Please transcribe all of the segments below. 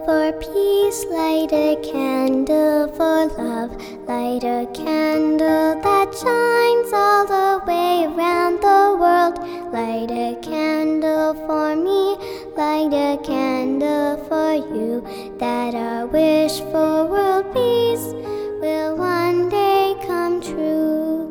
for peace, light a candle for love, light a candle that shines all the way around the world. Light a candle for me, light a candle for you, that our wish for world peace will one day come true.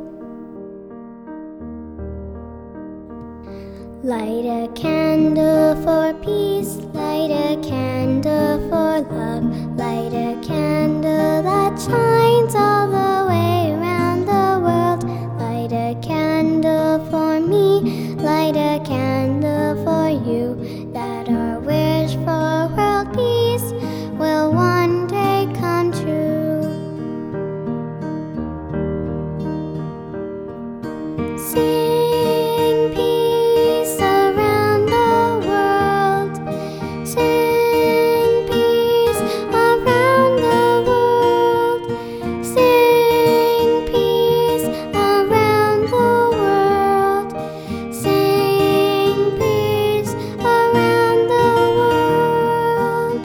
Light a candle for peace, light a candle for love, light a candle that shines all the way around the world. Light a candle for me, light a candle for you, that our wish for world peace will one day come true. Sing peace around the world. Sing peace around the world. Sing peace around the world. Sing peace around the world.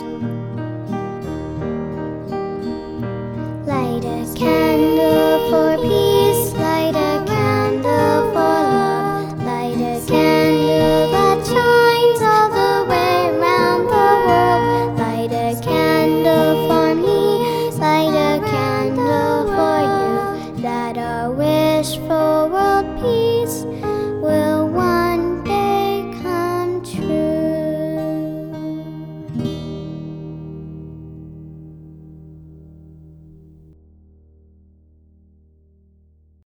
Light a candle for peace, light a candle for love, light a candle that shines all the way around the world. Light a candle for me, light a candle for you, that our wish for world peace